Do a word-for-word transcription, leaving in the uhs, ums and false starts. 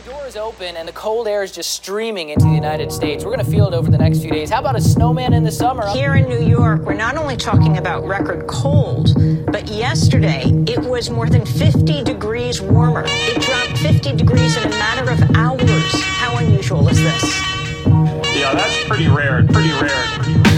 door is open and the cold air is just streaming into the United States. We're going to feel it over the next few days. How about a snowman in the summer? Here in New York, we're not only talking about record cold, but yesterday it was more than fifty degrees warmer. It dropped fifty degrees in a matter of hours. How unusual is this? Yeah, that's pretty rare. Pretty rare.